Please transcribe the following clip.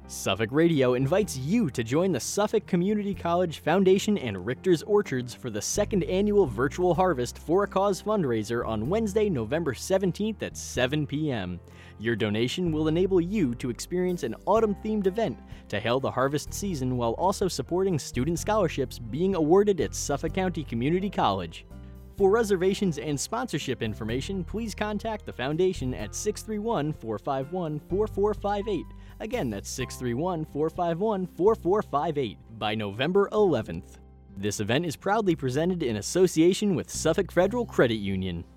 Suffolk Radio invites you to join the Suffolk Community College Foundation and Richter's Orchards for the second annual Virtual Harvest for a Cause fundraiser on Wednesday, November 17th at 7 p.m. Your donation will enable you to experience an autumn-themed event to hail the harvest season while also supporting student scholarships being awarded at Suffolk County Community College. For reservations and sponsorship information, please contact the Foundation at 631-451-4458. Again, that's 631-451-4458 by November 11th. This event is proudly presented in association with Suffolk Federal Credit Union.